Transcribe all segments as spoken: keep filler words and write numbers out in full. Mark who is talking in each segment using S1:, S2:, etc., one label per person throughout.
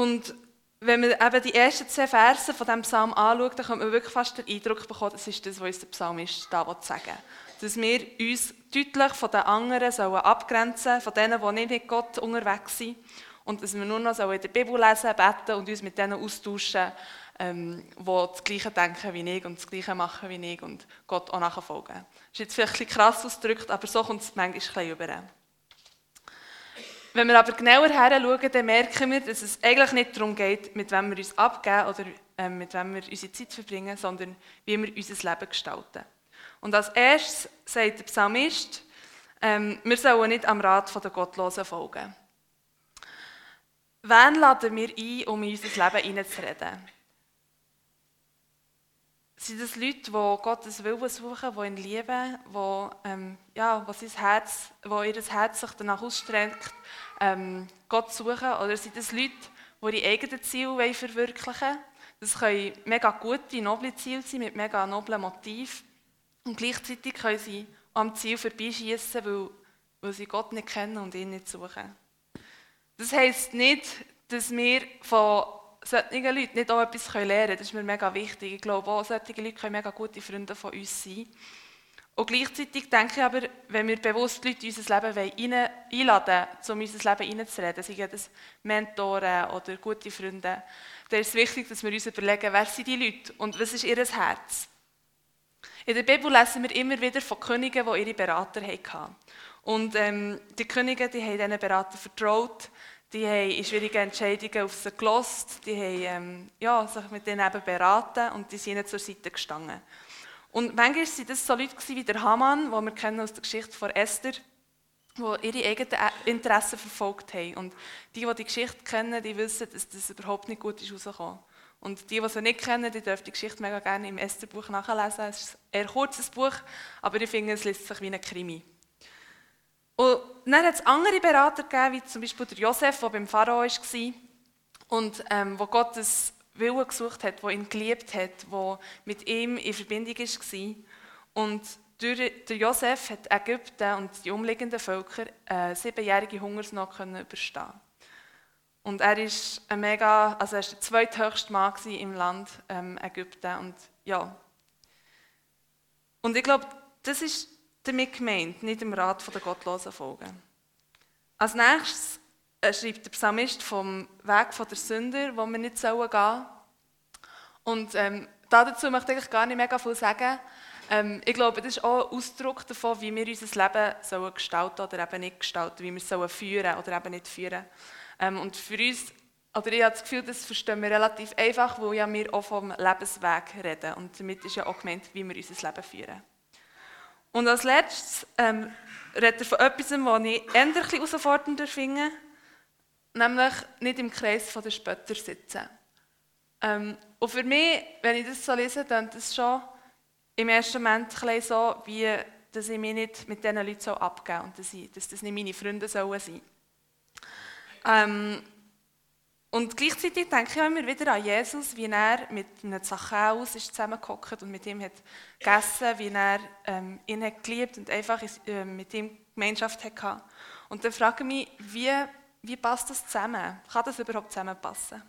S1: Und wenn man eben die ersten zwei Verse von diesem Psalm anschaut, dann kommt man wirklich fast den Eindruck bekommen, das ist das, was uns der Psalmist da sagen will. Dass wir uns deutlich von den anderen sollen abgrenzen, von denen, die nicht mit Gott unterwegs sind. Und dass wir nur noch in der Bibel lesen, beten und uns mit denen austauschen, ähm, die das Gleiche denken wie ich und das Gleiche machen wie ich und Gott auch nachfolgen. Das ist jetzt vielleicht ein bisschen krass ausgedrückt, aber so kommt es manchmal ein bisschen über. Wenn wir aber genauer hinschauen, dann merken wir, dass es eigentlich nicht darum geht, mit wem wir uns abgeben oder ähm, mit wem wir unsere Zeit verbringen, sondern wie wir unser Leben gestalten. Und als erstes sagt der Psalmist, ähm, wir sollen nicht am Rat der Gottlosen folgen. Wen laden wir ein, um in unser Leben hineinzureden? Sind das Leute, die Gottes Willen suchen, die ihn lieben, die, ähm, ja, wo, sein Herz, wo ihr Herz sich danach ausstreckt, ähm, Gott zu suchen? Oder sind das Leute, die ihre eigenen Ziele verwirklichen wollen? Das können mega gute, noble Ziele sein, mit mega noblen Motiven. Und gleichzeitig können sie am Ziel vorbeischiessen, weil, weil sie Gott nicht kennen und ihn nicht suchen. Das heisst nicht, dass wir von solchen Leuten nicht auch etwas lernen können. Das ist mir mega wichtig. Ich glaube auch, solche Leute können mega gute Freunde von uns sein. Und gleichzeitig denke ich aber, wenn wir bewusst Leute in unser Leben einladen wollen, um in unser Leben hineinzureden, seien das Mentoren oder gute Freunde, dann ist es wichtig, dass wir uns überlegen, wer sind die Leute und was ist ihr Herz. In der Bibel lesen wir immer wieder von Königen, die ihre Berater hatten. Und ähm, die Könige, die haben diesen Beratern vertraut, die haben in schwierigen Entscheidungen auf sie gehört, die haben ähm, ja, sich mit denen eben beraten und die sind ihnen zur Seite gestanden. Und manchmal waren das so Leute wie der Haman, den wir kennen aus der Geschichte von Esther, die ihre eigenen Interessen verfolgt haben. Und die, die die Geschichte kennen, die wissen, dass das überhaupt nicht gut ist rausgekommen. Und die, die sie nicht kennen, die dürfen die Geschichte mega gerne im Esther-Buch nachlesen. Es ist ein eher kurzes Buch, aber ich finde, es liest sich wie ein Krimi. Und dann hat es andere Berater gegeben, wie zum Beispiel der Josef, der beim Pharao war und ähm, wo Gottes Willen gesucht hat, der ihn geliebt hat, der mit ihm in Verbindung war. Und durch der Josef hat Ägypten und die umliegenden Völker eine siebenjährige Hungersnot überstehen. Und er ist ein mega, also er ist der zweithöchste Mann im Land ähm, Ägypten. Und, ja. und ich glaube, das ist damit gemeint, nicht dem Rat der Gottlosen folgen. Als nächstes äh, schreibt der Psalmist vom Weg der Sünder, wo wir nicht gehen sollen. Und ähm, dazu möchte ich eigentlich gar nicht mega viel sagen. Ähm, ich glaube, das ist auch ein Ausdruck davon, wie wir unser Leben sollen gestalten oder eben nicht gestalten, wie wir es sollen führen oder eben nicht führen. Ähm, und für uns, oder ich habe das Gefühl, das verstehen wir relativ einfach, weil ja wir auch vom Lebensweg reden. Und damit ist ja auch gemeint, wie wir unser Leben führen. Und als letztes ähm, redet er von etwas, was ich eher ein bisschen herausfordernder finde, nämlich nicht im Kreis der Spötter sitzen. Ähm, und für mich, wenn ich das so lese, dann ist das schon im ersten Moment ein so, wie, dass ich mich nicht mit diesen Leuten abgeben soll und dass, ich, dass das nicht meine Freunde sollen sein. Ähm, und gleichzeitig denke ich immer wieder an Jesus, wie er mit einem Zachäus zusammengehockt und mit ihm hat gegessen, wie er ähm, ihn hat geliebt und einfach äh, mit ihm Gemeinschaft hatte. Und dann frage ich mich, wie, wie passt das zusammen? Kann das überhaupt zusammenpassen?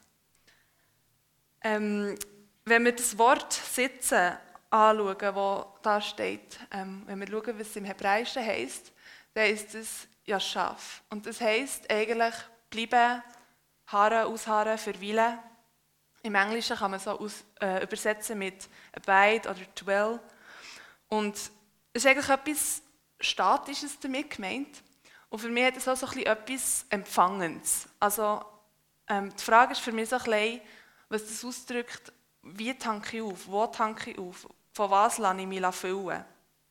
S1: Ähm, wenn wir das Wort «sitzen» anschauen, das da steht, ähm, wenn wir schauen, was es im Hebräischen heisst, dann ist es «Yashav». Und das heisst eigentlich «bleiben», Harren, ausharren, verweilen. Im Englischen kann man so aus, äh, übersetzen mit abide oder dwell. Und es ist eigentlich etwas Statisches damit gemeint. Und für mich hat es auch so ein bisschen etwas Empfangendes. Also ähm, die Frage ist für mich so ein bisschen, was das ausdrückt, wie tanke ich auf, wo tanke ich auf, von was lasse ich mich füllen.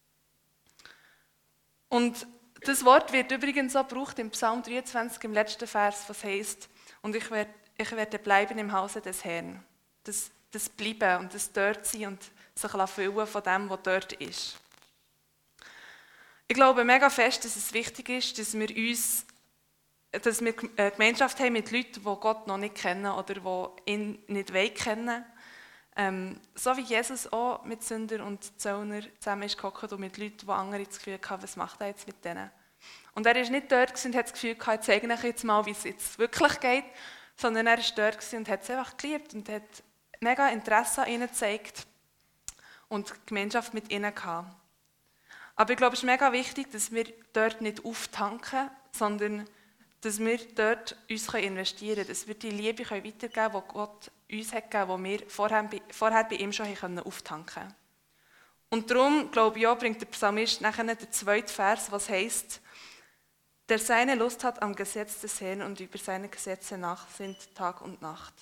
S1: Und das Wort wird übrigens auch gebraucht im Psalm dreiundzwanzig, im letzten Vers, was heisst, und ich werde, ich werde bleiben im Hause des Herrn. Das, das Bleiben und das dort sein und sich füllen von dem, was dort ist. Ich glaube mega fest, dass es wichtig ist, dass wir uns, dass wir eine Gemeinschaft haben mit Leuten, die Gott noch nicht kennen oder die ihn nicht wollen kennen. Ähm, so wie Jesus auch mit Sündern und Zöllner zusammen ist gehockt und mit Leuten, die andere das Gefühl hatten, was macht er jetzt mit denen? Und er war nicht dort und hat das Gefühl gehabt, ich zeige euch jetzt mal, wie es jetzt wirklich geht, sondern er war dort und hat es einfach geliebt und hat mega Interesse an ihnen gezeigt und Gemeinschaft mit ihnen gehabt. Aber ich glaube, es ist mega wichtig, dass wir dort nicht auftanken, sondern dass wir dort uns investieren können, dass wir die Liebe weitergeben können, die Gott uns hat gegeben, die wir vorher, vorher bei ihm schon auftanken konnten. Und darum, glaube ich, auch, bringt der Psalmist nachher den zweiten Vers, was heisst, der seine Lust hat am Gesetz des Herrn und über seine Gesetze nachsinnt Tag und Nacht.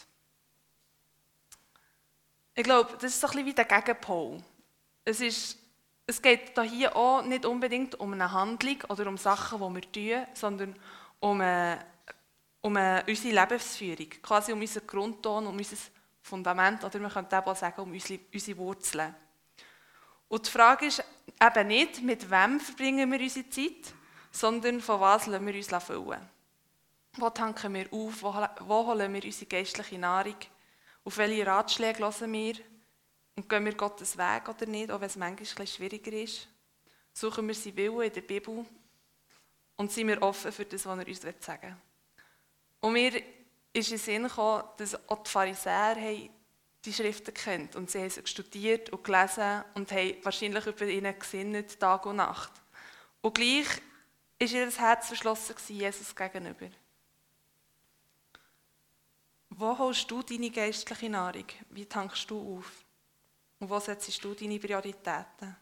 S1: Ich glaube, das ist so ein bisschen wie der Gegenpol. Es, ist, es geht hier auch nicht unbedingt um eine Handlung oder um Sachen, die wir tun, sondern um, eine, um eine, unsere Lebensführung, quasi um unseren Grundton, um unser Fundament, oder man könnte auch sagen, um unsere, unsere Wurzeln. Und die Frage ist eben nicht, mit wem verbringen wir unsere Zeit, sondern von was lassen wir uns füllen. Wo tanken wir auf, wo, wo holen wir unsere geistliche Nahrung, auf welche Ratschläge hören wir und gehen wir Gottes Weg oder nicht, auch wenn es manchmal ein bisschen schwieriger ist. Suchen wir seinen Willen in der Bibel und sind wir offen für das, was er uns sagen will. Und mir ist in den Sinn gekommen, dass auch die Pharisäer haben die Schriften kennt und sie haben sie studiert und gelesen und haben wahrscheinlich über ihnen gesinnt, Tag und Nacht. Und gleich war ihr Herz verschlossen Jesus gegenüber. Wo holst du deine geistliche Nahrung? Wie tankst du auf? Und wo setzt du deine Prioritäten?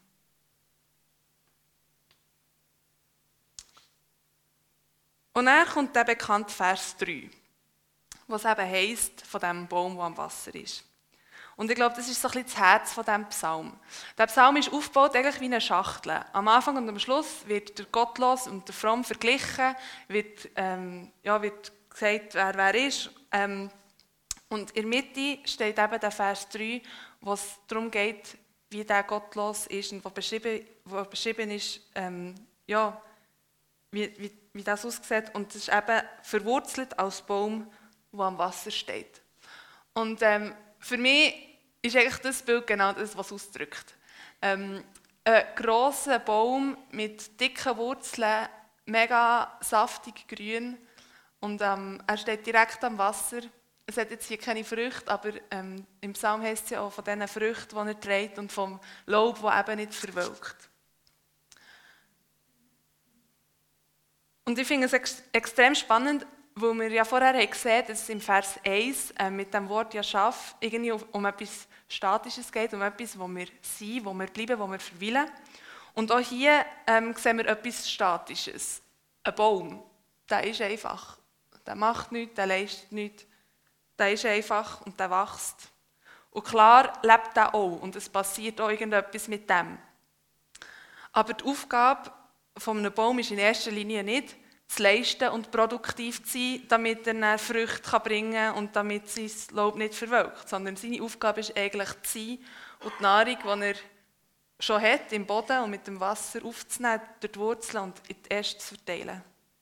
S1: Und dann kommt der bekannte Vers drei, was eben heisst, von dem Baum, der am Wasser ist. Und ich glaube, das ist so ein bisschen das Herz von diesem Psalm. Der Psalm ist aufgebaut eigentlich wie eine Schachtel. Am Anfang und am Schluss wird der Gottlos und der Fromm verglichen, wird, ähm, ja, wird gesagt, wer wer ist. Ähm, und in der Mitte steht eben der Vers drei, wo es darum geht, wie der Gottlos ist und wo beschrieben, wo beschrieben ist, ähm, ja, wie, wie, wie das aussieht. Und das ist eben verwurzelt als Baum, der am Wasser steht. Und ähm, für mich ist eigentlich das Bild genau das, was es ausdrückt. Ähm, ein grosser Baum mit dicken Wurzeln, mega saftig grün und ähm, er steht direkt am Wasser. Es hat jetzt hier keine Früchte, aber ähm, im Psalm heisst es ja auch von diesen Früchten, die er trägt und vom Laub, das eben nicht verwelkt. Und ich finde es ex- extrem spannend, weil wir ja vorher haben gesehen, dass es im Vers eins äh, mit dem Wort «Yashav» irgendwie um etwas Statisches geht, um etwas, wo wir sind, wo wir bleiben, wo wir verweilen. Und auch hier ähm, sehen wir etwas Statisches. Ein Baum, der ist einfach. Der macht nichts, der leistet nichts. Der ist einfach und der wächst. Und klar lebt er auch und es passiert auch irgendetwas mit dem. Aber die Aufgabe von einem Baum ist in erster Linie nicht, zu leisten und produktiv zu sein, damit er dann Früchte bringen kann und damit sein Laub nicht verwelkt. Sondern seine Aufgabe ist eigentlich zu sein und die Nahrung, die er schon hat, im Boden und mit dem Wasser aufzunehmen, durch die Wurzeln und in die Äste zu verteilen.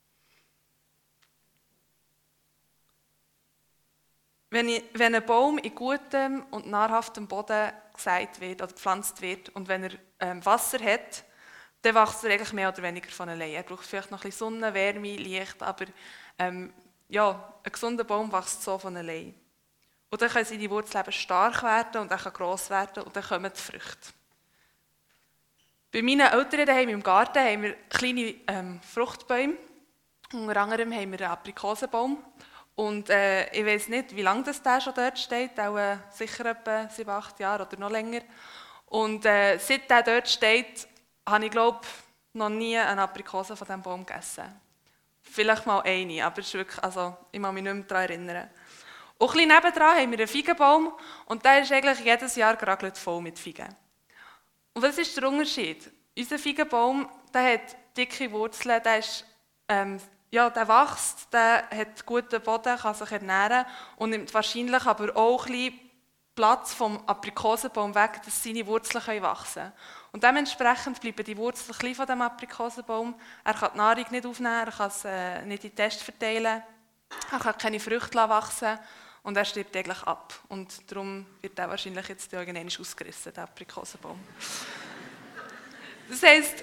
S1: Wenn, ich, wenn ein Baum in gutem und nahrhaftem Boden gesät wird oder gepflanzt wird und wenn er ähm, Wasser hat, dann wächst er eigentlich mehr oder weniger von allein. Er braucht vielleicht noch ein bisschen Sonne, Wärme, Licht, aber ähm, ja, ein gesunder Baum wächst so von allein. Und dann können seine Wurzeln eben stark werden und er kann gross werden und dann kommen die Früchte. Bei meinen Eltern daheim im Garten haben wir kleine ähm, Fruchtbäume. Unter anderem haben wir einen Aprikosenbaum. Und äh, ich weiss nicht, wie lange das der schon dort steht, auch äh, sicher etwa sieben, acht Jahre oder noch länger. Und äh, seit der dort steht, habe ich, glaube noch nie eine Aprikose von diesem Baum gegessen. Vielleicht mal eine, aber es ist wirklich, also, ich kann mich nicht mehr daran erinnern. Und ein bisschen nebendran haben wir einen Feigenbaum und der ist eigentlich jedes Jahr geragelt voll mit Feigen. Und was ist der Unterschied? Unser Feigenbaum, der hat dicke Wurzeln, der, ist, ähm, ja, der wächst, der hat guten Boden, kann sich ernähren und nimmt wahrscheinlich aber auch ein bisschen Platz vom Aprikosenbaum weg, dass seine Wurzeln wachsen können. Und dementsprechend bleiben die Wurzeln klein von dem Aprikosenbaum. Er kann die Nahrung nicht aufnehmen, er kann es äh, nicht in die Äste verteilen, er kann keine Früchte wachsen und er stirbt eigentlich ab. Und darum wird er wahrscheinlich jetzt irgendwann ausgerissen, der Aprikosenbaum. Das heisst,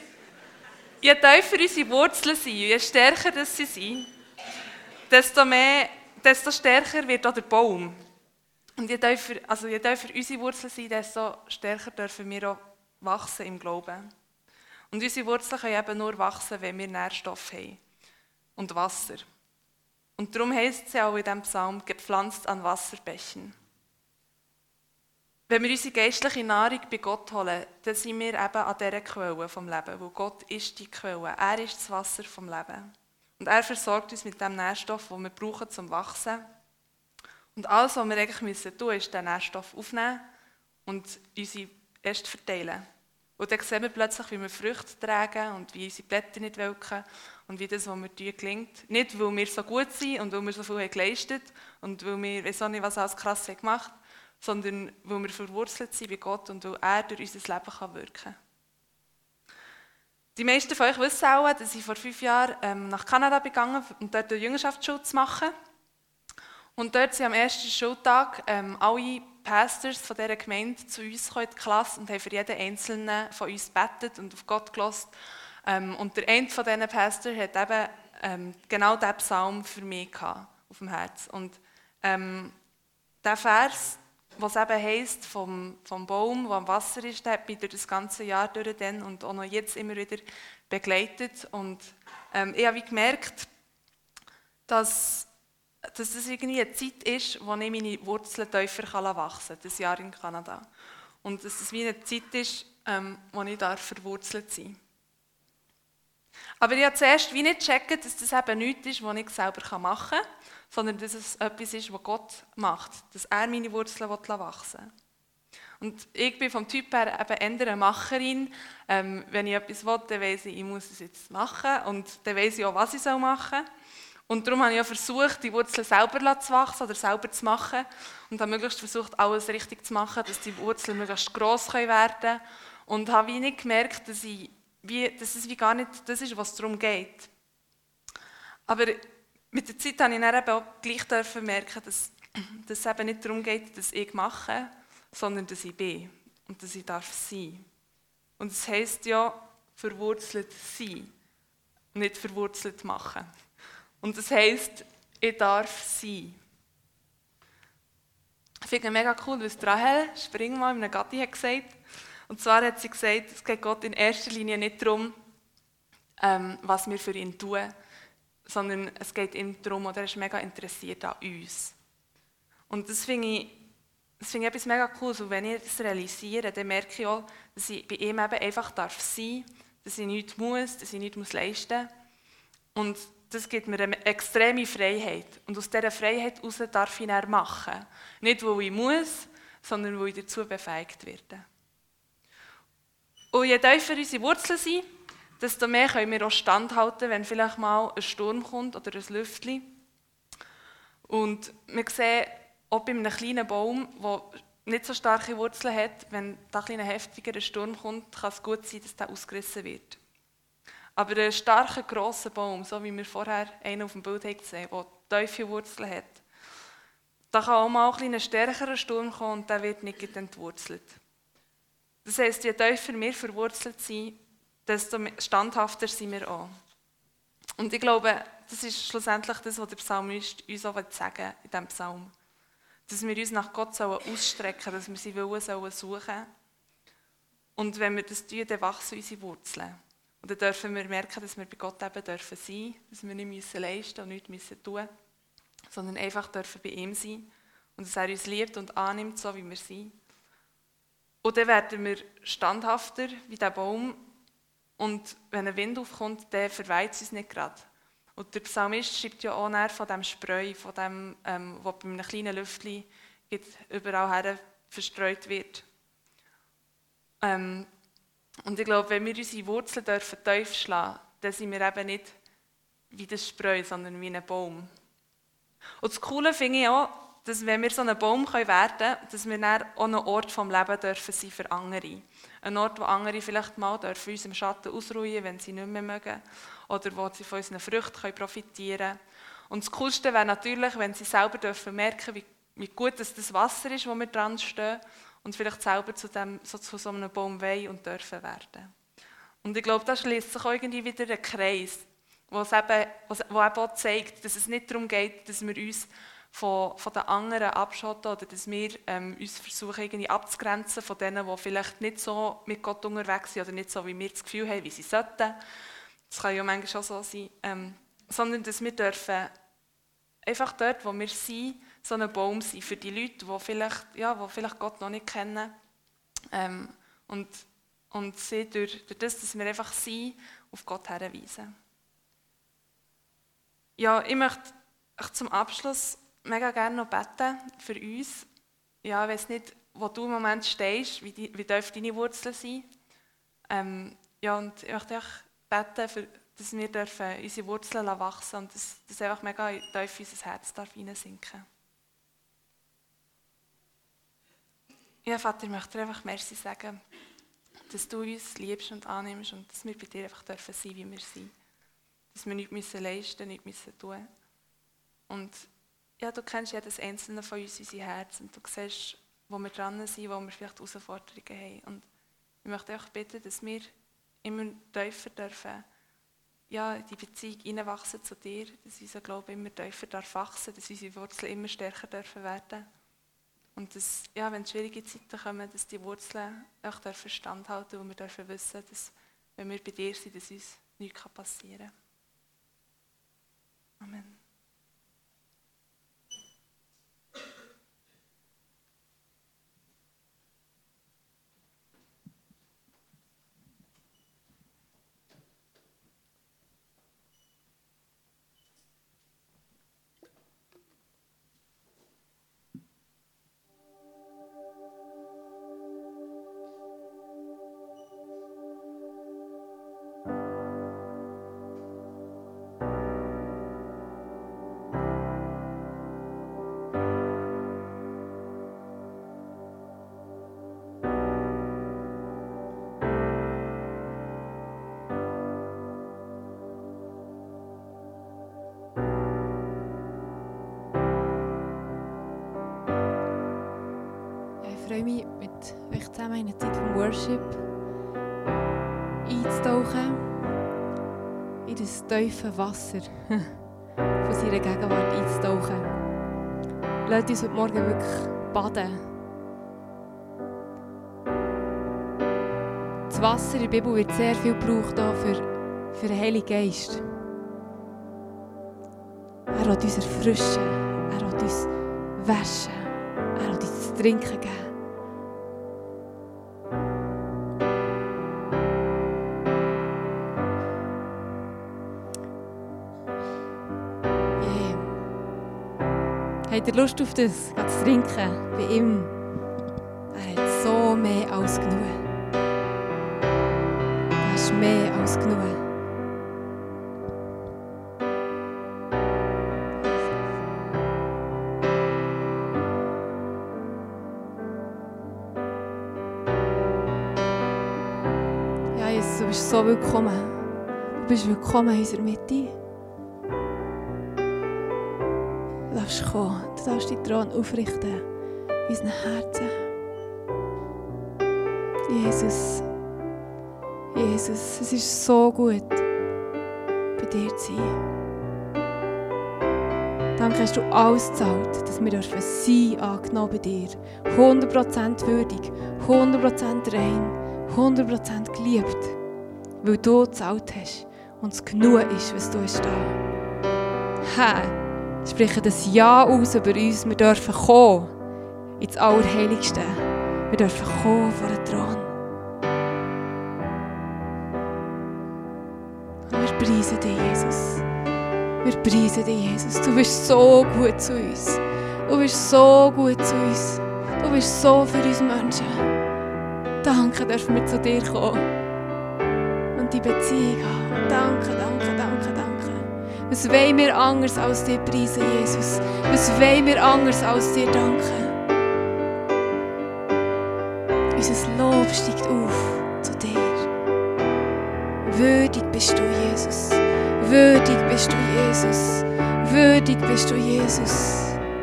S1: je tiefer unsere Wurzeln sind, je stärker das sie sind, desto mehr desto stärker wird auch der Baum. Und je tiefer, also je tiefer unsere Wurzeln sind, desto stärker dürfen wir auch wachsen im Glauben. Und unsere Wurzeln können eben nur wachsen, wenn wir Nährstoffe haben und Wasser. Und darum heisst es ja auch in diesem Psalm, gepflanzt an Wasserbächen. Wenn wir unsere geistliche Nahrung bei Gott holen, dann sind wir eben an dieser Quelle vom Leben, weil Gott ist die Quelle, er ist das Wasser vom Leben. Und er versorgt uns mit dem Nährstoff, den wir brauchen zum Wachsen. Und alles, was wir eigentlich tun müssen, ist den Nährstoff aufnehmen und unsere Äste verteilen. Und dann sehen wir plötzlich, wie wir Früchte tragen und wie unsere Blätter nicht welken und wie das, was wir tun, gelingt. Nicht, weil wir so gut sind und weil wir so viel haben geleistet und weil wir, ich weiß auch nicht, was alles krass haben gemacht haben, sondern weil wir verwurzelt sind bei Gott und weil er durch unser Leben kann wirken kann. Die meisten von euch wissen auch, dass ich vor fünf Jahren ähm, nach Kanada gegangen bin, um dort eine Jüngerschaftsschule zu machen. Und dort sind am ersten Schultag ähm, alle Pastors von dieser Gemeinde zu uns gekommen, in die Klasse, und haben für jeden Einzelnen von uns gebetet und auf Gott gehört. Ähm, und der eine von diesen Pastors hat eben ähm, genau diesen Psalm für mich gehabt, auf dem Herz. Und ähm, der Vers, was eben heisst, vom, vom Baum, der am Wasser ist, der hat mich durch das ganze Jahr durch dann und auch noch jetzt immer wieder begleitet. Und ähm, ich habe gemerkt, dass, dass das irgendwie eine Zeit ist, wo ich meine Wurzeln tiefer wachsen kann, das Jahr in Kanada. Und dass das wie eine Zeit ist, ähm, wo ich da verwurzelt sein. Aber ich habe zuerst wie nicht gecheckt, dass das eben nichts ist, was ich selber machen kann, sondern dass es etwas ist, was Gott macht, dass er meine Wurzeln wachsen will. Und ich bin vom Typ her eben eher eine Macherin. Ähm, wenn ich etwas will, dann weiss ich, ich muss es jetzt machen und dann weiss ich auch, was ich machen soll. Und darum habe ich auch versucht, die Wurzeln selber zu wachsen oder selber zu machen und habe möglichst versucht, alles richtig zu machen, dass die Wurzeln möglichst gross werden können. Und habe wie nicht gemerkt, dass, ich, wie, dass es wie gar nicht das ist, was es darum geht. Aber mit der Zeit habe ich dann eben auch gleich merken, dass, dass es eben nicht darum geht, dass ich mache, sondern dass ich bin und dass ich darf sein. Und es heisst ja, verwurzelt sein, nicht verwurzelt machen. Und das heisst, ich darf sein. Ich finde es mega cool, was Rahel Springmann in einem Gatti hat gesagt. Und zwar hat sie gesagt, es geht Gott in erster Linie nicht darum, ähm, was wir für ihn tun, sondern es geht ihm darum, oder er ist mega interessiert an uns. Und das finde ich, das finde ich etwas mega cool. Und wenn ich das realisiere, dann merke ich auch, dass ich bei ihm eben einfach darf sein, dass ich nichts muss, dass ich nichts leisten muss. Und das gibt mir eine extreme Freiheit. Und aus dieser Freiheit heraus darf ich dann machen. Nicht, weil ich muss, sondern weil ich dazu befähigt werde. Und je tiefer unsere Wurzeln sind, desto mehr können wir auch standhalten, wenn vielleicht mal ein Sturm kommt oder ein Lüftchen. Und wir sehen auch bei einem kleinen Baum, der nicht so starke Wurzeln hat, wenn da ein heftiger Sturm kommt, kann es gut sein, dass der ausgerissen wird. Aber ein starker, grosser Baum, so wie wir vorher einen auf dem Bild gesehen haben, der tiefe Wurzeln hat, da kann auch mal ein stärkerer Sturm kommen und der wird nicht entwurzelt. Das heisst, je tiefer wir verwurzelt sind, desto standhafter sind wir auch. Und ich glaube, das ist schlussendlich das, was der Psalmist uns auch sagen will in diesem Psalm. Dass wir uns nach Gott ausstrecken sollen, dass wir sie wollen suchen sollen. Und wenn wir das tun, dann wachsen unsere Wurzeln. Und dann dürfen wir merken, dass wir bei Gott eben dürfen sein, dass wir nicht müssen leisten und nichts müssen tun, sondern einfach dürfen bei ihm sein und dass er uns liebt und annimmt, so wie wir sind. Und dann werden wir standhafter wie der Baum. Und wenn ein Wind aufkommt, dann verweht es uns nicht gerade. Und der Psalmist schreibt ja auch von dem Spreu, von dem, ähm, was bei einem kleinen Lüftchen überall her verstreut wird. Ähm, und ich glaube, wenn wir unsere Wurzeln dürfen tief schlagen, dann sind wir eben nicht wie das Spreu, sondern wie ein Baum. Und das Coole finde ich auch, dass wenn wir so ein Baum werden können, dass wir dann auch ein Ort vom Leben dürfen sein für andere. Ein Ort, wo andere vielleicht mal dürfen uns im Schatten ausruhen, wenn sie nicht mehr mögen. Oder wo sie von unseren Früchten profitieren können. Und das Coolste wäre natürlich, wenn sie selber dürfen merken, wie, wie gut das, das Wasser ist, wo wir dran stehen. Und vielleicht selber zu, dem, so, zu so einem Baum wollen und dürfen werden. Und ich glaube, da schließt sich irgendwie wieder ein Kreis, wo es eben, wo eben auch zeigt, dass es nicht darum geht, dass wir uns von, von den anderen abschotten oder dass wir ähm, uns versuchen, irgendwie abzugrenzen von denen, die vielleicht nicht so mit Gott unterwegs sind oder nicht so, wie wir das Gefühl haben, wie sie sollten. Das kann ja manchmal schon so sein. Ähm, sondern dass wir dürfen einfach dort, wo wir sind, so ein Baum sein für die Leute, die vielleicht, ja, die vielleicht Gott noch nicht kennen. Ähm, und, und sie durch, durch das, dass wir einfach sind, auf Gott hinweisen. Ja, ich möchte zum Abschluss mega gerne noch beten für uns. Ja, ich weiss nicht, wo du im Moment stehst, wie, die, wie tief deine Wurzeln sind. Ähm, ja, und ich möchte auch beten, für, dass wir dürfen unsere Wurzeln wachsen lassen und dass das einfach mega tief in unser Herz darf hineinsinken. Ja, Vater, ich möchte dir einfach Merci sagen, dass du uns liebst und annimmst und dass wir bei dir einfach dürfen sein, wie wir sind. Dass wir nichts müssen leisten, nichts müssen tun. Und ja, du kennst jedes einzelne von uns, unser Herz, und du siehst, wo wir dran sind, wo wir vielleicht Herausforderungen haben. Und ich möchte auch bitten, dass wir immer tiefer dürfen, ja, in die Beziehung hineinwachsen zu dir, dass unser Glaube immer tiefer darf wachsen, dass unsere Wurzeln immer stärker dürfen werden. Und dass, ja, wenn schwierige Zeiten kommen, dass die Wurzeln auch dürfen standhalten und wir dürfen wissen, dass, wenn wir bei dir sind, dass uns nichts passieren kann. Amen.
S2: Ich freue mich, mit euch zusammen in eine Zeit vom Worship einzutauchen, in das tiefe Wasser von seiner Gegenwart einzutauchen. Lasst uns heute Morgen wirklich baden. Das Wasser in der Bibel wird sehr viel gebraucht für, für den Heiligen Geist. Er will uns erfrischen, er will uns waschen, er will uns zu trinken geben. Habt ihr Lust auf das, zu trinken, bei ihm? Er hat so mehr als genug. Er ist mehr als genug. Ja, Jesus, du bist so willkommen. Du bist willkommen in unserer Mitte. Du darfst kommen, du darfst deinen Thron aufrichten in unseren Herzen. Jesus, Jesus, es ist so gut, bei dir zu sein. Danke, hast du alles gezahlt, dass wir dürfen sein, angenommen bei dir. hundert Prozent würdig, hundert Prozent rein, hundert Prozent geliebt, weil du gezahlt hast und es genug ist, was du hast da. Herr, sprechen das Ja aus über uns. Wir dürfen kommen ins Allerheiligste. Wir dürfen kommen vor den Thron. Und wir preisen dich, Jesus. Wir preisen dich, Jesus. Du bist so gut zu uns. Du bist so gut zu uns. Du bist so für uns Menschen. Danke, dürfen wir zu dir kommen und die Beziehung haben. Danke, danke, danke, danke. Was wollen wir anders als dir preisen, Jesus? Was wollen wir anders als dir danken? Unser Lob steigt auf zu dir. Würdig bist du, Jesus. Würdig bist du, Jesus. Würdig bist du, Jesus.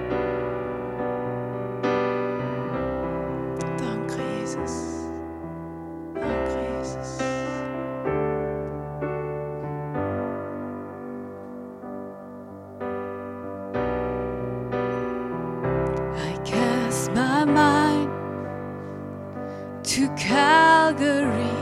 S2: Danke, Jesus. Danke, Jesus. to Calvary,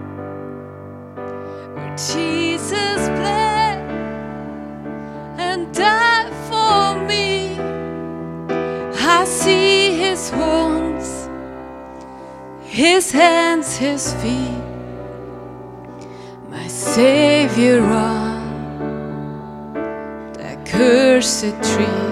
S2: where Jesus bled and died for me. I see his wounds, his hands, his feet, my Savior on that cursed tree.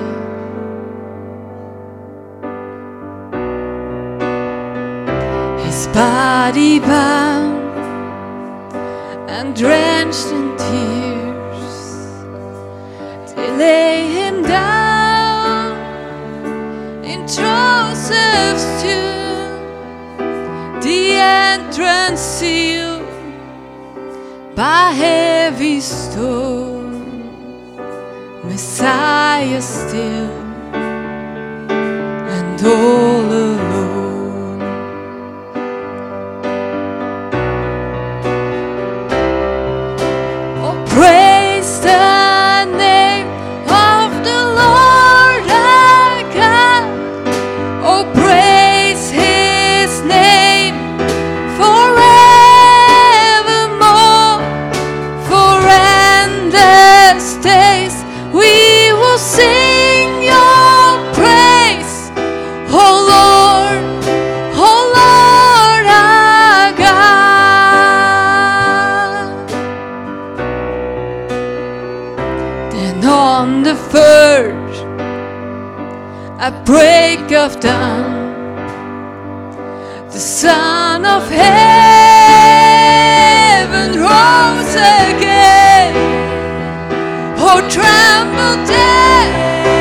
S2: His body bound and drenched in tears, they lay him down in Joseph's tomb, the entrance sealed by heavy stone. Messiah still and all alone. Oh, praise the name of the Lord our God. Oh, praise his name forevermore. For endless days we will sing your praise, oh Lord, oh Lord our God. Then on the verge, at break of dawn, the Son of Heaven rose again. Oh, tremble death,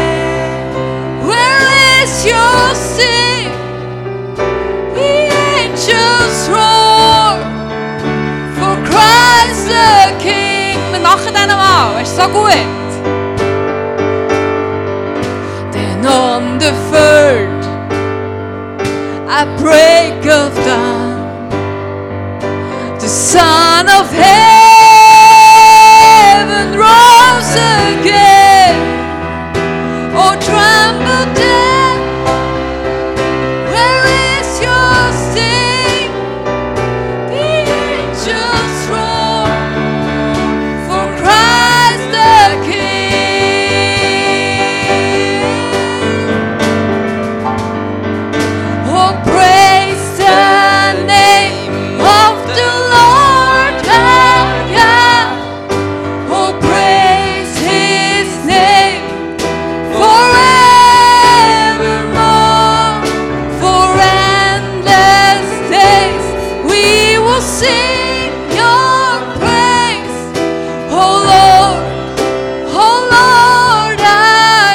S2: where is your sting? The angels roar for Christ the King. Wir machen den nochmal, es ist so gut. Then on the third, at break of dawn, the Son of Heaven rose again. Oh, tremble death, where is your sting? The angels roar for Christ the King. Oh, praise the name of the Lord our God. Oh, praise his name forevermore. For endless days we will sing your praise, oh Lord, oh Lord our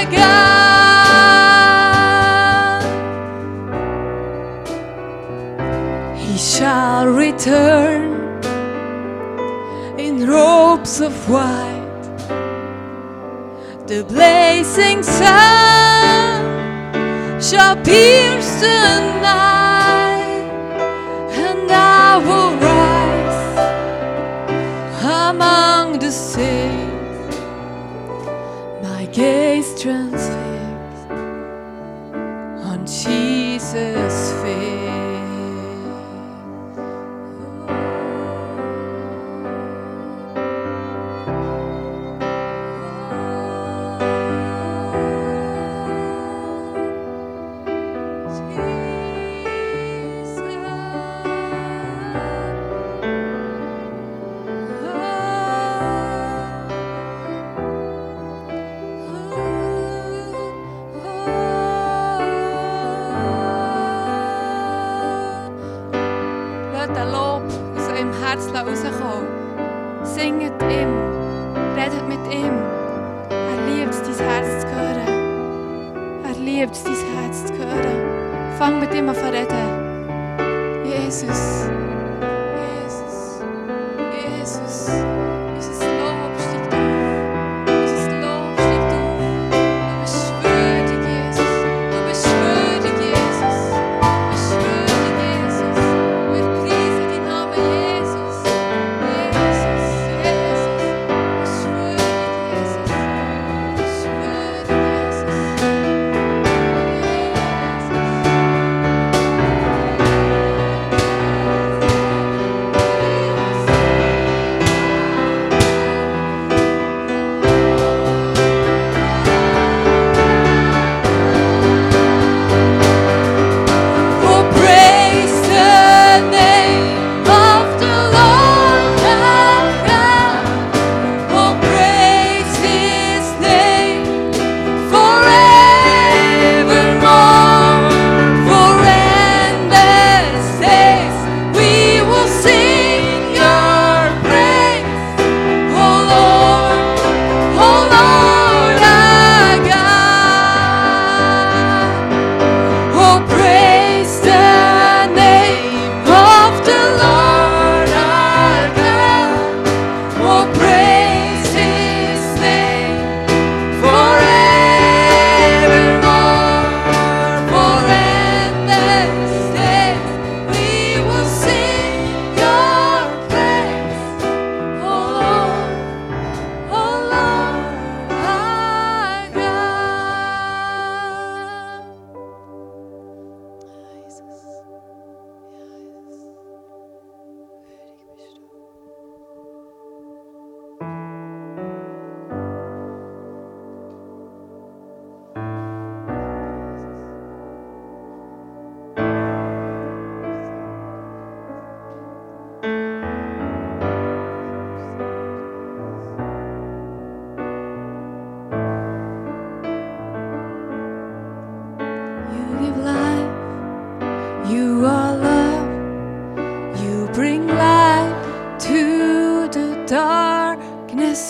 S2: God. He shall return in robes of white, the blazing sun shall pierce the night, and I will rise among the saints, my gaze transfixed on Jesus' face. Lasst den Lob aus eurem Herzen rauskommen. Singet ihm, redet mit ihm. Er liebt es, dein Herz zu hören. Er liebt es, dein Herz zu hören. Fang mit ihm an zu reden. Jesus, Jesus, Jesus. Unser Lob steigt auf. Unser Lob steigt auf. Du bist würdig, Jesus. Du bist würdig, Jesus. Du bist würdig, Jesus. Wir preisen deinen Namen, Jesus. Jesus, Jesus. Du bist würdig, Jesus. Du bist würdig, Jesus. Jesus.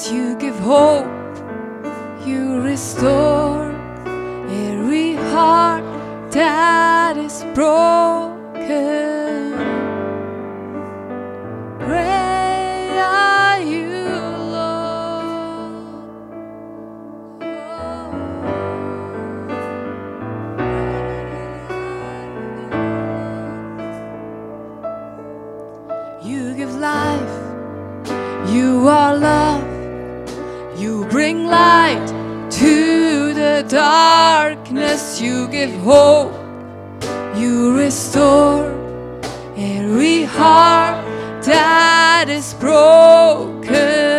S2: you give hope, you restore every heart that is broken. Great are you, Lord. You give life, you are love, you bring light to the darkness, you give hope, you restore every heart that is broken.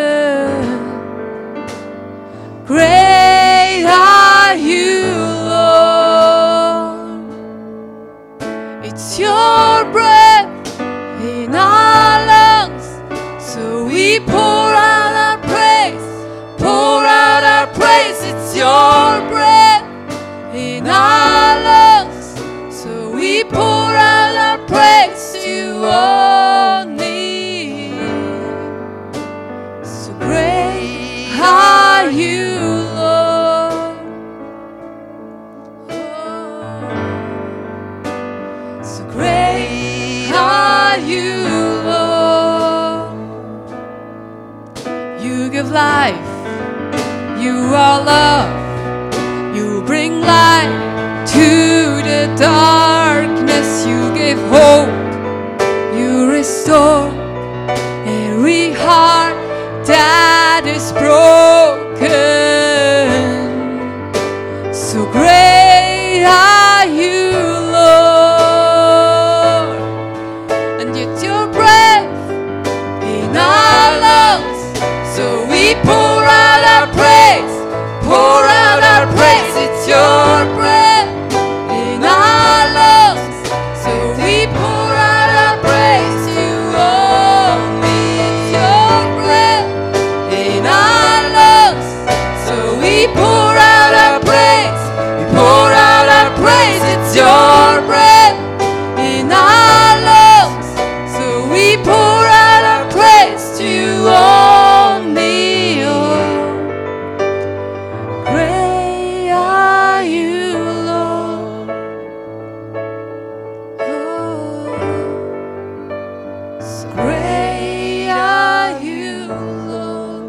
S2: Great are you, Lord. It's your breath in our lungs, so we pour out our praise, pour out our praise. It's your breath in our lungs, so we pour out our praise to you only. So great are you, Lord. Oh, so great are you, Lord. You give life, you are love, you bring light to the darkness, you give hope, you restore every heart that is broken. So great are you, Lord, and yet your breath in our lungs, so we pour out our praise, pour out our praise. It's your breath in our lungs, so we pour out our praise to you only. It's your breath in our lungs, so we pour out our praise, we pour out our praise. It's your breath in our lungs, so we pour out our praise to you only. Oh, great are you, Lord. Oh, so great are you, Lord.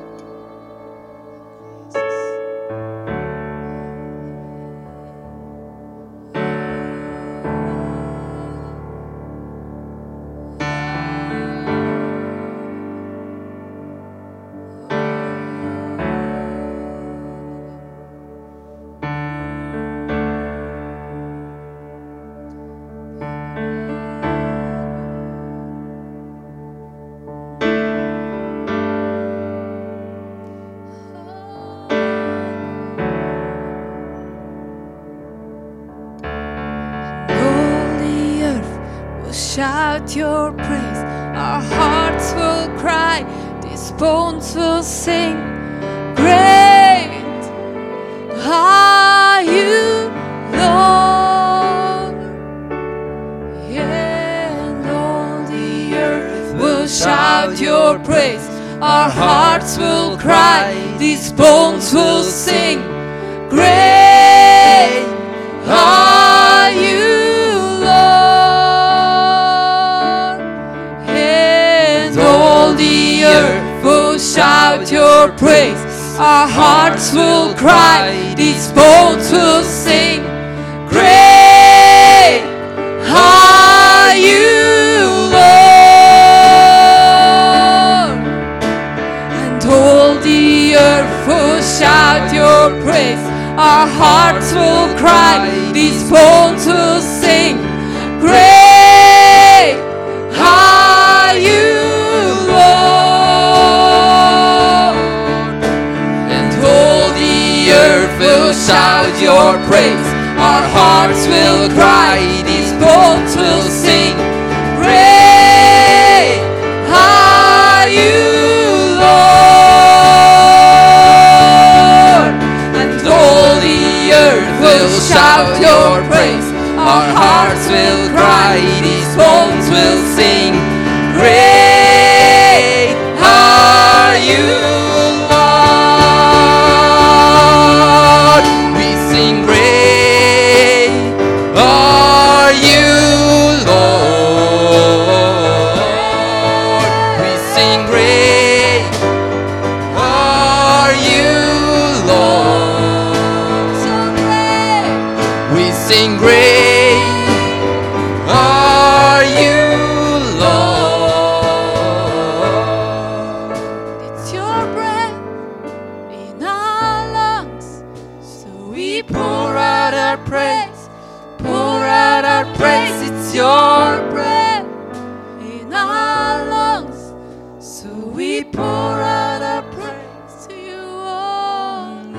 S2: All the earth will shout your praise, our hearts will cry, these bones will sing. Great are you, Lord. Yeah, and all the earth will shout your praise, our hearts will cry, these bones will sing. Great are you, Lord, and all the earth will shout your praise, our hearts will cry, these bones will sing. Great are you, Lord, and all the earth will shout your praise, our hearts will cry, these bones will sing. Great are you, Lord, and all the earth will shout your praise, our hearts will cry, these bones will sing. Great are you, Lord, and all the earth will shout your praise, our hearts will cry, these bones will sing. Great are you,
S3: sing great are you, Lord.
S2: It's your breath in our lungs, so we pour out our praise, pour out our praise. It's your breath in our lungs, so we pour out our praise to you only.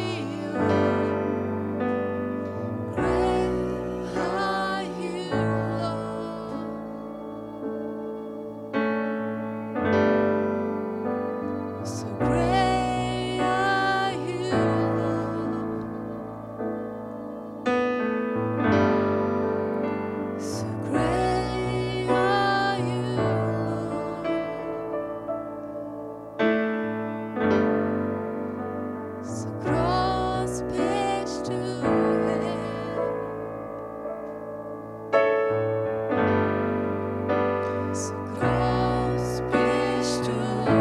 S2: Great are you, Lord. So great are you, Lord. So great are you, Lord. So cross page to heaven. So cross page to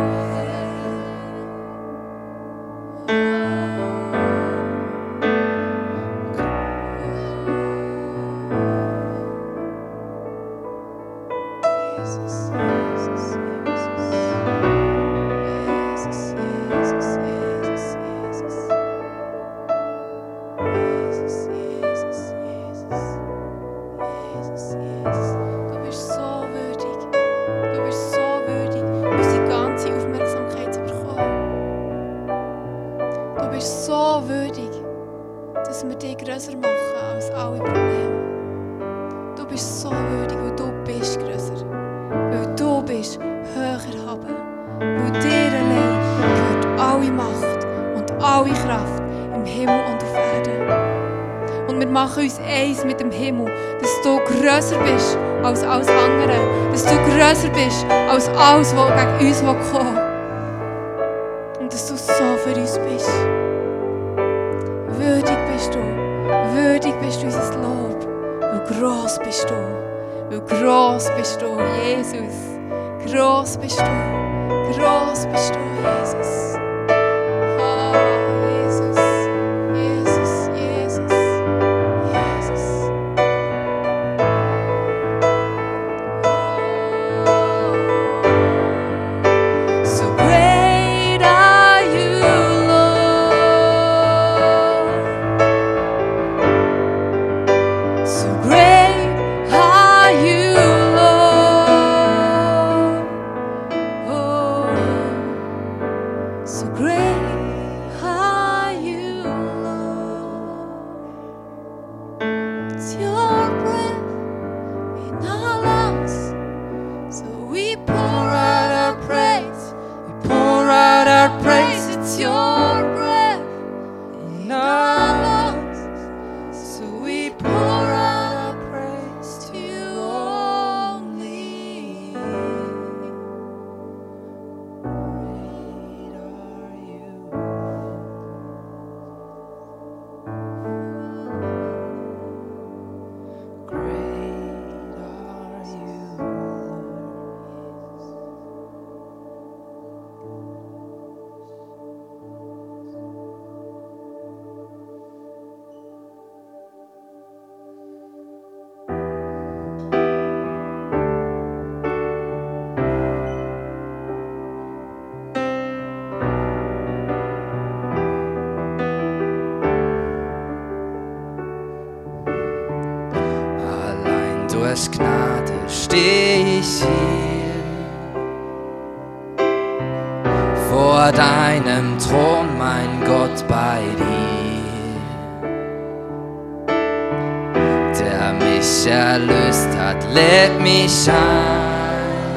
S2: Du bist so würdig. Du bist so würdig, unsere ganze Aufmerksamkeit zu bekommen. Du bist so würdig, dass wir dich grösser machen als alle Probleme. Du bist so würdig, weil du bist grösser. Weil du bist höher haben. Weil dir allein gehört alle Macht und alle Kraft im Himmel und auf Erden. Und wir machen uns eins mit dem Himmel, dass du grösser bist als alles andere. Dass du grösser bist als alles, was gegen uns kommen will. Und dass du so für uns bist. Würdig bist du. Würdig bist du unser Lob. Weil gross bist du. Weil gross bist du, Jesus. Gross bist du. Gross bist du, Jesus. Ah, Jesus. Jesus, Jesus. Jesus. So great are you, Lord. So great are you, Lord. Oh, so great are you, Lord. It's your breath in our lungs, so we pour out our praise. We pour out our praise. It's your breath in our lungs, so we pour out our praise to you only. Great are you. Great are you,
S3: Allein durch Gnade steh ich hier vor deinem Thron, mein Gott, bei dir, der mich erlöst hat, lädt mich ein,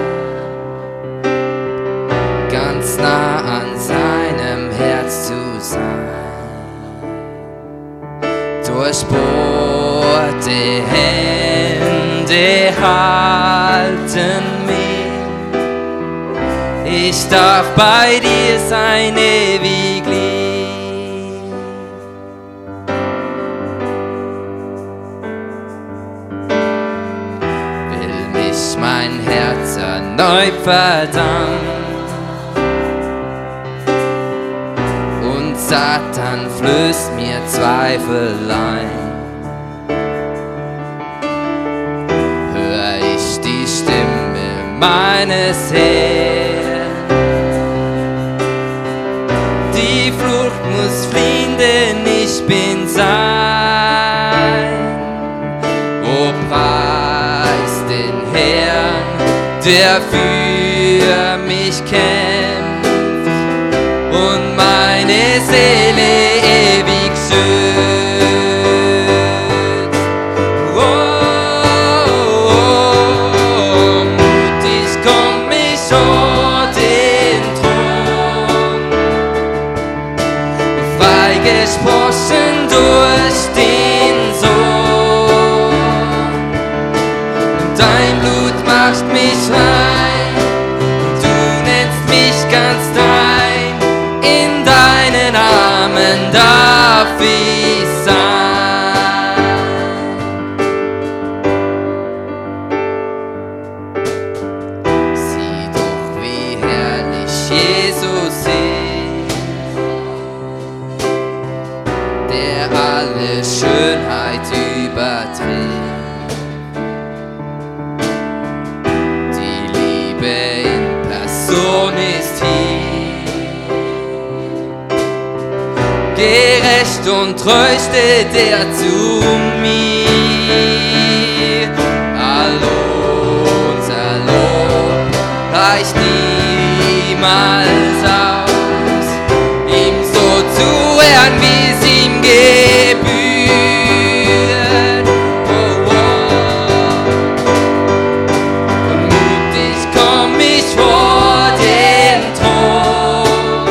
S3: ganz nah an seinem Herz zu sein. Durchbohrte Hände halten mich, ich darf bei dir sein ewig lieb. Will mich mein Herz erneut verdammen und Satan flößt mir Zweifel ein. meines Herrn. Die Flucht muss fliehen, denn ich bin sein. O preis den Herrn, der für mich kämpft und meine Seele ewig schützt. Oh, oh, oh, mutig komm ich vor den Thron, freigesprochen durch den Sohn. Dein Blut macht mich rein, du nennst mich ganz dein, in deinen Armen darf ich sein. Sieh doch, wie herrlich Jesus ist, der alle Schönheit übertrifft. Die Liebe in Person ist hier, gerecht und treu steht er zu mir. Hallo, unser Lob reicht niemals aus, ihm so zu ehren, wie es ihm gebührt. Oh, oh. Mutig komm ich vor den Thron,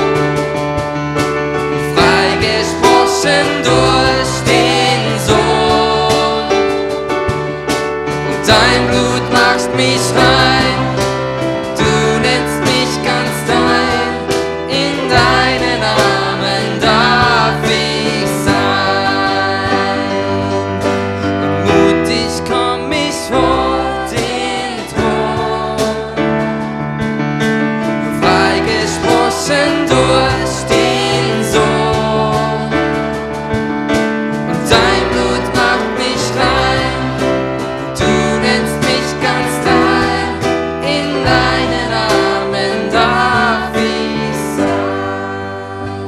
S3: freigesprochen durch den Sohn. Und dein Blut macht mich rein, du nennst mich ganz dein, in deinen Armen darf ich sein. Und mutig komm ich vor den Thron, freigesprochen durch den Sohn. Und dein Blut macht mich rein, du nennst mich ganz dein, in deinen Armen darf ich sein.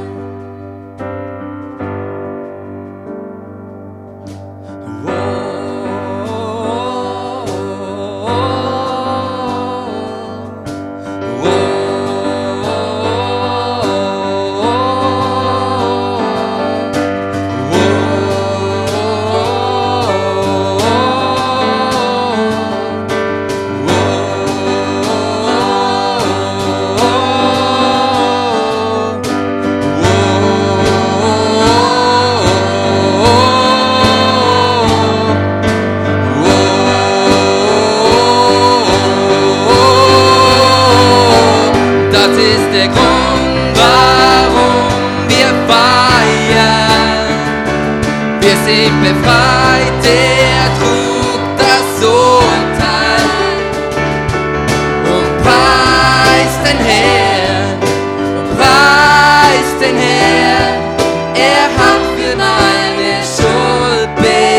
S3: Oh, oh, oh, das ist der Grund, warum wir feiern. Wir sind befreit, der trug das Urteil. Und preis den Herrn, und preis den Herrn, er hat für meine Schuld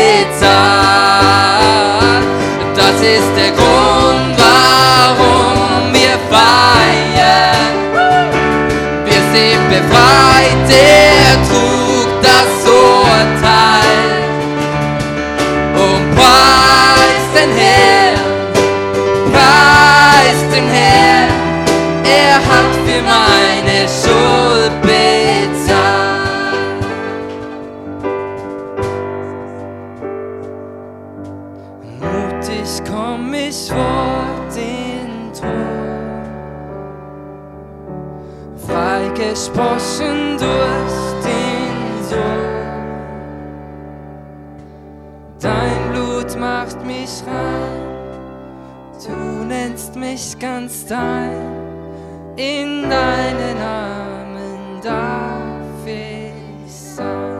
S3: bezahlt. Das ist der Grund, warum wir feiern. Wir sind befreit, er trug das Urteil. Und preis den Herrn, preis den Herrn, er hat für meine Schuld bezahlt. Mutig komm ich vor den Thron, freigesprochen durch den Sohn. Dein Blut macht mich rein, du nennst mich ganz dein, in deinen Armen darf ich sein.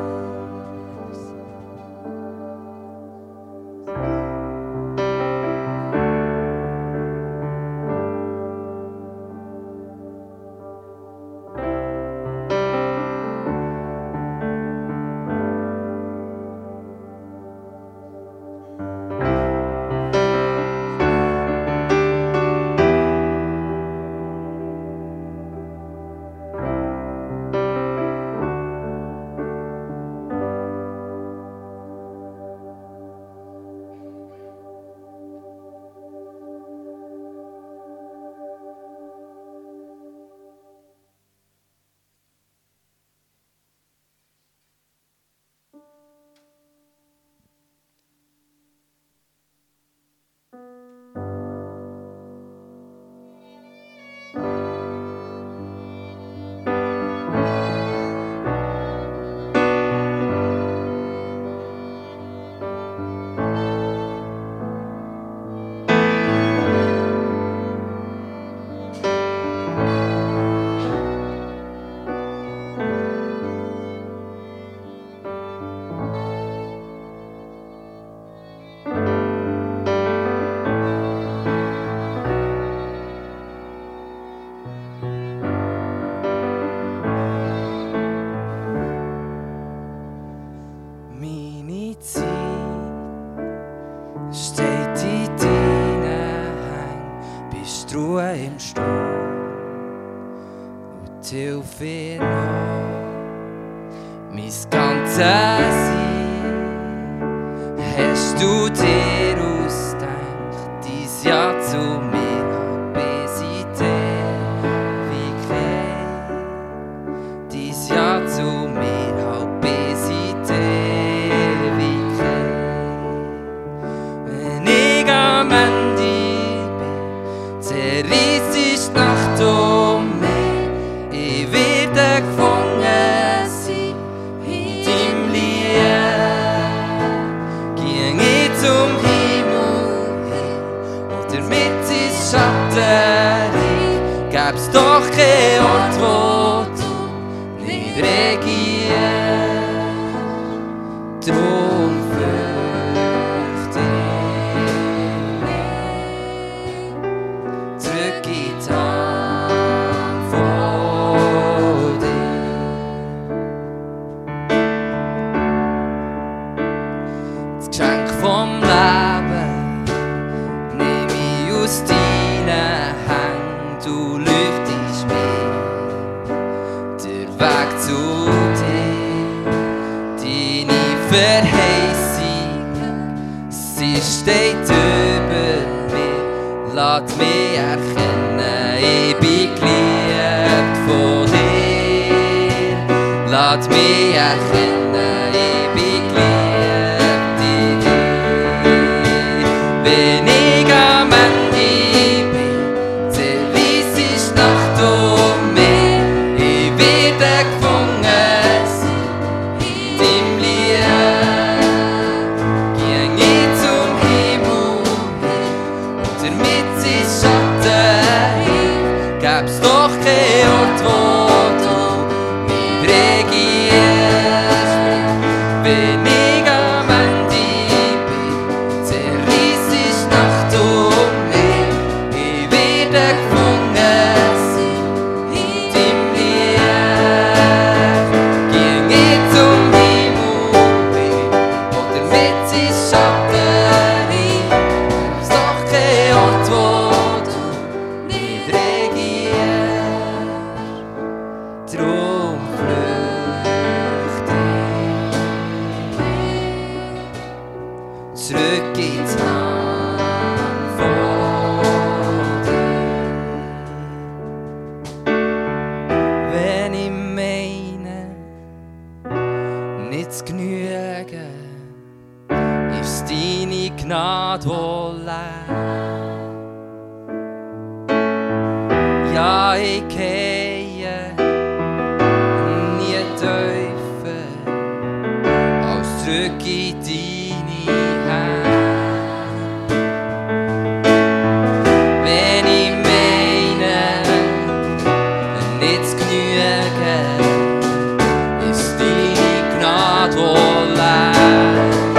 S3: Ruhe im Sturm und die Hilfe noch. Mein ganzes Sein hast du dir ausgedacht, dein Ja zu mir hat bis in die Ewigkeit. Dein Ja zu mir hat bis in die Ewigkeit. Wenn ich am Ende bin, zerriss ist die Nacht um mich, ich werde gefangen sein in deinem Licht. Ging ich zum Himmel hin oder mit ins Schatten hin, gäb's doch keinen Ort, wo du nicht regierst. Drum fürchte ich mich zurück in die Hand von dir. Das Geschenk vom Leben nehm ich aus deinen Händen, du leuchtest mir der Weg zu dir. Deine Verheißung, sie steht über mir, lass mich erkennen, ich bin geliebt von dir. Lass mich erkennen, ich bin geliebt in dir. Wenn ich am Ende bin, zerriss ist die Nacht um mich, ich werde gefangen sein in deinem Licht. Ging ich zum Himmel hin oder mit ins Schatten hin, gäb's doch keinen Ort, wo du nicht regierst. Wenn ich am Ende bin, zerriss ist die Nacht um mich, ich werde gefangen sein in deinem Licht. Ging ich zum Himmel hin oder mit ins Schatten hin, gäb's doch keinen Ort, wo du nicht regierst. Drum flüchte ich zurück in die Hand von dir. Wenn ich meine, nicht zu genügen, ist deine Gnade wohl leer. Ja, ich gehe nie tiefer als zurück in deine Hände. Wenn ich meine, nicht zu genügen, ist deine Gnade wohl leer.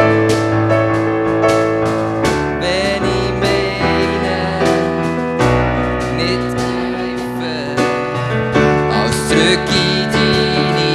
S3: Wenn ich meine, nicht tiefer als zurück in deine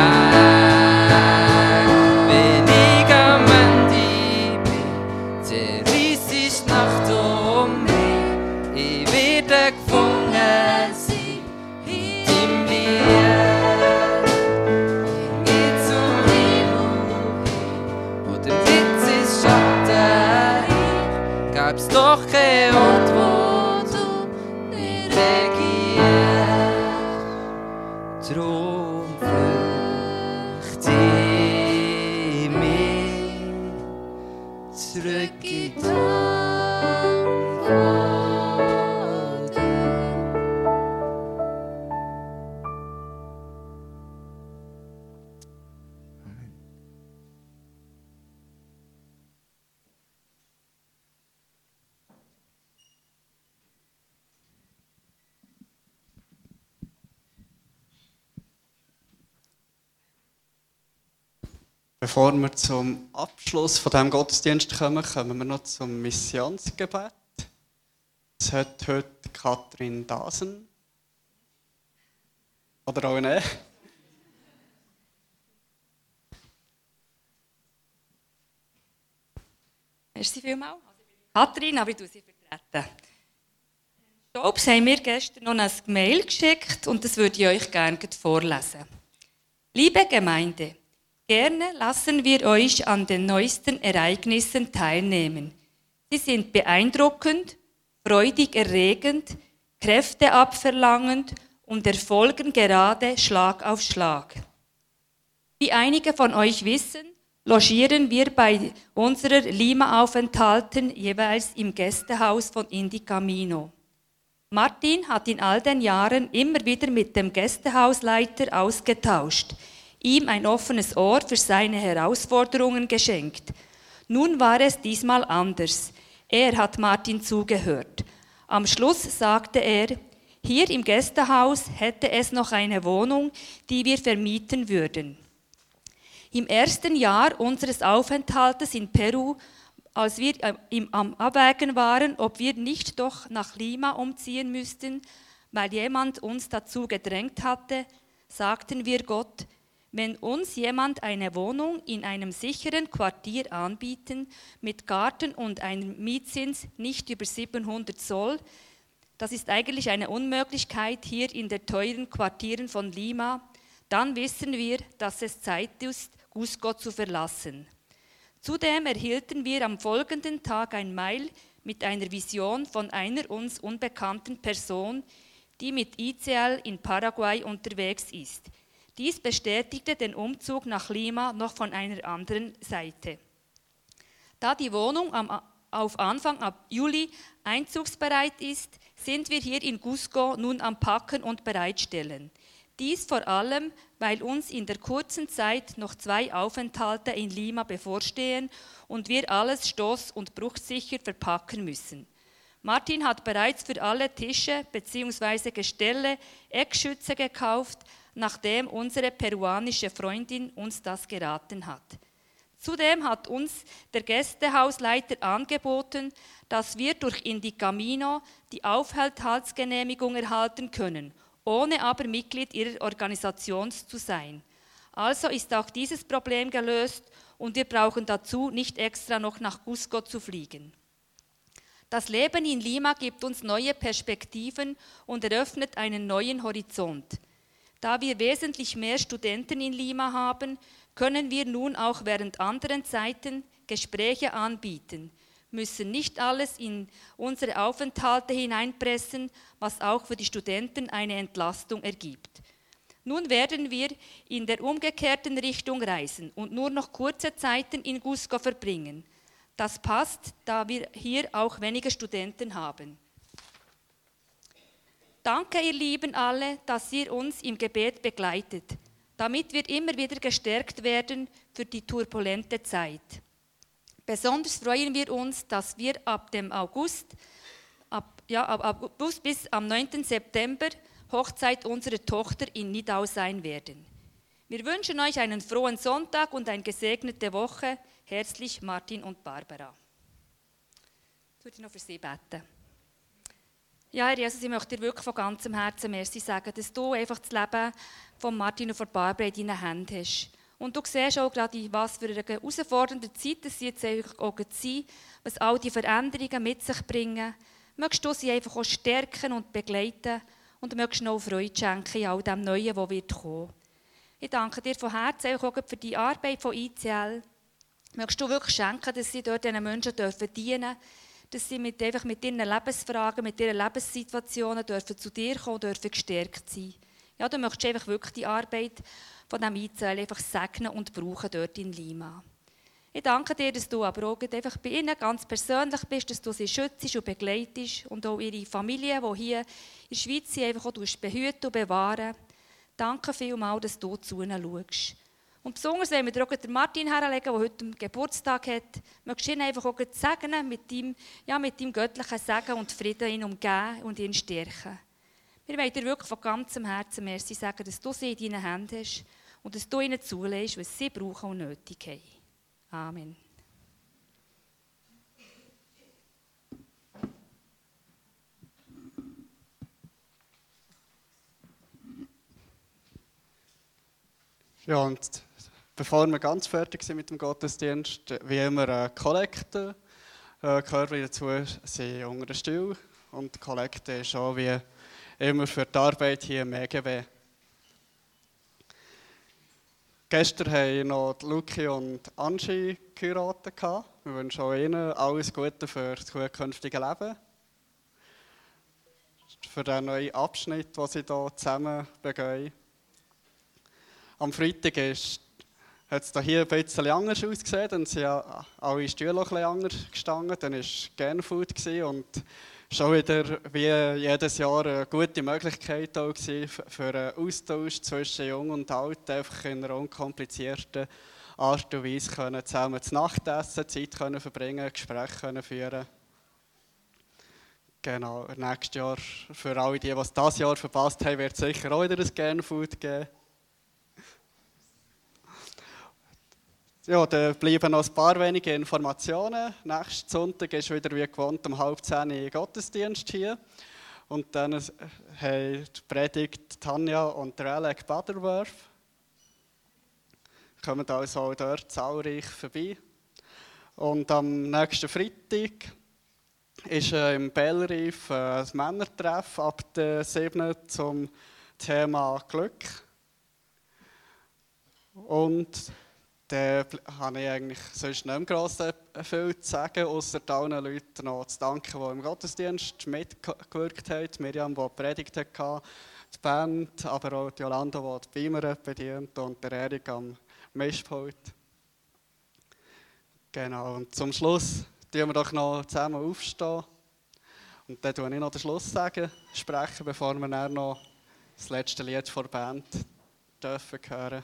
S3: Hände. Wenn ich am Ende bin, zerriss ist die Nacht um mich, ich werde gefangen sein in deinem Licht. Ging ich zum Himmel hin oder mit ins Schatten hin, gäb's doch keinen Ort, wo du nicht regierst. Drum fürchte ich mich zurück in die Hand von dir.
S4: Bevor wir zum Abschluss von diesem Gottesdienst kommen, kommen wir noch zum Missionsgebet. Das hat heute Katrin Dasen. Oder auch nicht.
S5: Merci vielmals. Katrin, aber ich tue sie vertreten. Scopes haben mir gestern noch ein Mail geschickt und das würde ich euch gerne vorlesen. Liebe Gemeinde, gerne lassen wir euch an den neuesten Ereignissen teilnehmen. Sie sind beeindruckend, freudig erregend, kräfteabverlangend und erfolgen gerade Schlag auf Schlag. Wie einige von euch wissen, logieren wir bei unserer Lima-Aufenthalten jeweils im Gästehaus von Indi Camino. Martin hat in all den Jahren immer wieder mit dem Gästehausleiter ausgetauscht, ihm ein offenes Ohr für seine Herausforderungen geschenkt. Nun war es diesmal anders. Er hat Martin zugehört. Am Schluss sagte er, hier im Gästehaus hätte es noch eine Wohnung, die wir vermieten würden. Im ersten Jahr unseres Aufenthaltes in Peru, als wir am Abwägen waren, ob wir nicht doch nach Lima umziehen müssten, weil jemand uns dazu gedrängt hatte, sagten wir Gott, wenn uns jemand eine Wohnung in einem sicheren Quartier anbieten, mit Garten und einem Mietzins nicht über siebenhundert Soll, das ist eigentlich eine Unmöglichkeit hier in den teuren Quartieren von Lima, dann wissen wir, dass es Zeit ist, Cusco zu verlassen. Zudem erhielten wir am folgenden Tag ein Mail mit einer Vision von einer uns unbekannten Person, die mit I C L in Paraguay unterwegs ist. Dies bestätigte den Umzug nach Lima noch von einer anderen Seite. Da die Wohnung am, auf Anfang ab Juli einzugsbereit ist, sind wir hier in Cusco nun am Packen und Bereitstellen. Dies vor allem, weil uns in der kurzen Zeit noch zwei Aufenthalte in Lima bevorstehen und wir alles stoß- und bruchsicher verpacken müssen. Martin hat bereits für alle Tische bzw. Gestelle Eckschütze gekauft, nachdem unsere peruanische Freundin uns das geraten hat. Zudem hat uns der Gästehausleiter angeboten, dass wir durch Indi Camino die Aufenthaltsgenehmigung erhalten können, ohne aber Mitglied ihrer Organisation zu sein. Also ist auch dieses Problem gelöst und wir brauchen dazu nicht extra noch nach Cusco zu fliegen. Das Leben in Lima gibt uns neue Perspektiven und eröffnet einen neuen Horizont. Da wir wesentlich mehr Studenten in Lima haben, können wir nun auch während anderen Zeiten Gespräche anbieten, müssen nicht alles in unsere Aufenthalte hineinpressen, was auch für die Studenten eine Entlastung ergibt. Nun werden wir in der umgekehrten Richtung reisen und nur noch kurze Zeiten in Cusco verbringen. Das passt, da wir hier auch weniger Studenten haben. Danke, ihr Lieben alle, dass ihr uns im Gebet begleitet, damit wir immer wieder gestärkt werden für die turbulente Zeit. Besonders freuen wir uns, dass wir ab dem August, ab, ja, ab August bis am neunten September Hochzeit unserer Tochter in Nidau sein werden. Wir wünschen euch einen frohen Sonntag und eine gesegnete Woche. Herzlich Martin und Barbara. Ich würde noch für Sie beten. Ja, Herr Jesus, ich möchte dir wirklich von ganzem Herzen merci sagen, dass du einfach das Leben von Martin und von Barbara in deinen Händen hast. Und du siehst auch gerade, was für eine herausfordernde Zeit sie jetzt auch sind, was all die Veränderungen mit sich bringen. Möchtest du sie einfach auch stärken und begleiten und möchtest noch Freude schenken in all dem Neuen, das wird kommen. Ich danke dir von Herzen auch für die Arbeit von I C L. Möchtest du wirklich schenken, dass sie dort diesen Menschen dürfen dienen, dass sie mit, einfach mit ihren Lebensfragen, mit ihren Lebenssituationen dürfen zu dir kommen, dürfen gestärkt sein. Ja, du möchtest einfach wirklich die Arbeit von diesem I C L einfach segnen und brauchen dort in Lima. Ich danke dir, dass du aber auch einfach bei ihnen ganz persönlich bist, dass du sie schützt und begleitest und auch ihre Familie, die hier in der Schweiz sind, einfach auch behüten und bewahren. Danke vielmals, dass du zu ihnen schaust. Und besonders, wenn wir dir auch den Martin herlegen, der heute Geburtstag hat, möchtest du ihn einfach auch segnen mit deinem, ja, mit deinem göttlichen Segen und Frieden ihn umgeben und ihn stärken. Wir wollen dir wirklich von ganzem Herzen merci sagen, dass du sie in deinen Händen hast und dass du ihnen zulässt, was sie brauchen und nötig haben. Amen.
S4: Ja, und bevor wir ganz fertig sind mit dem Gottesdienst, wie immer eine Kollekte. Äh, gehört wieder dazu, sie unter den Stuhl und die Kollekte ist auch wie immer für die Arbeit hier im E G B. Gestern haben noch Luki und Angie geheiratet. Wir wünschen auch ihnen alles Gute für das zukünftige Leben. Für den neuen Abschnitt, den sie hier zusammen begehen. Am Freitag ist, hat es hier ein bisschen anders ausgesehen, dann sind ja alle Stühle ein bisschen anders gestanden. Dann war Genfood und schon wieder wie jedes Jahr eine gute Möglichkeit auch für einen Austausch zwischen Jung und Alt, einfach in einer unkomplizierten Art und Weise können zusammen zu Nacht essen, Zeit können verbringen, Gespräche können führen. Genau, nächstes Jahr, für alle, die, die es dieses Jahr verpasst haben, wird es sicher auch wieder ein Genfood geben. Ja, da bleiben noch ein paar wenige Informationen. Nächsten Sonntag ist wieder wie gewohnt um halb zehn Uhr Gottesdienst hier. Und dann haben die Predigt Tanja und der Alec Butterworth. Kommen also auch dort zahlreich vorbei. Und am nächsten Freitag ist äh, im Bellrief äh, ein Männertreff ab der siebten zum Thema Glück. Und da habe ich eigentlich sonst nicht mehr gross viel zu sagen, ausser allen Leuten noch zu danken, die im Gottesdienst mitgewirkt haben. Miriam, die predigt hat, die Band, aber auch die Jolanda, die die Beamer bedient und der Erik am Mischpult. Genau, und zum Schluss tun wir doch noch zusammen aufstehen. Und dann tue ich noch den Schluss sagen, sprechen, bevor wir dann noch das letzte Lied von der Band dürfen hören.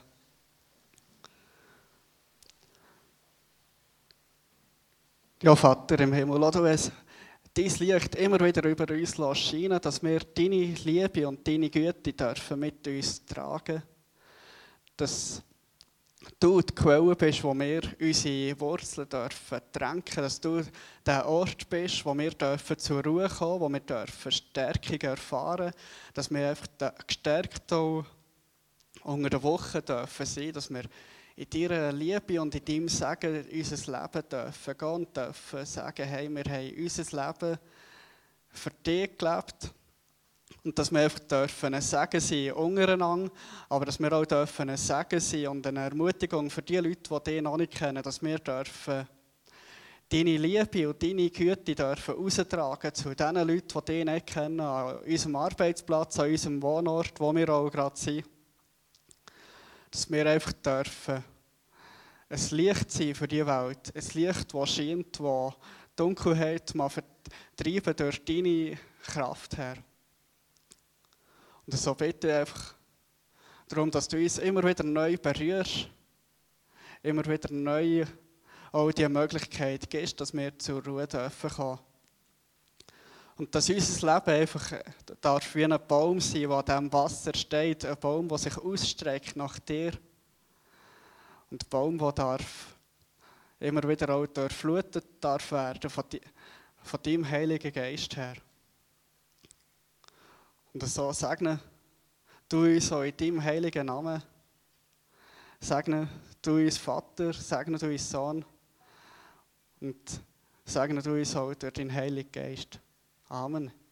S4: Ja, Vater im Himmel, lass du es dein Licht immer wieder über uns scheinen, dass wir deine Liebe und deine Güte dürfen mit uns tragen. Dass du die Quelle bist, wo wir unsere Wurzeln dürfen tränken, dass du der Ort bist, wo wir dürfen zur Ruhe kommen, wo wir dürfen Stärkung erfahren, dass wir einfach gestärkt auch unter der Woche dürfen sein, dass wir in deiner Liebe und in deinem Segen unser Leben dürfen gehen und dürfen sagen, hey, wir haben unser Leben für dich gelebt. Und dass wir einfach dürfen ein Segen sein untereinander, aber dass wir auch dürfen ein Segen sein und eine Ermutigung für die Leute, die dich noch nicht kennen, dass wir dürfen deine Liebe und deine Güte dürfen raustragen zu den Leuten, die dich nicht kennen, an unserem Arbeitsplatz, an unserem Wohnort, wo wir auch gerade sind. Dass wir einfach dürfen ein Licht sein für die Welt, ein Licht, das scheint, das Dunkelheit mal vertreiben durch deine Kraft, Herr. Und so bitte ich einfach darum, dass du uns immer wieder neu berührst, immer wieder neu auch die Möglichkeit gibst, dass wir zur Ruhe dürfen kommen. Und dass unser Leben einfach darf wie ein Baum sein, der an diesem Wasser steht, ein Baum, der sich ausstreckt nach dir. Und ein Baum, der darf immer wieder auch durchflutet darf werden von, die, von deinem Heiligen Geist her. Und so segne du uns auch in deinem heiligen Namen. Segne du uns Vater, segne du uns Sohn und segne du uns auch durch deinen Heiligen Geist. Amen.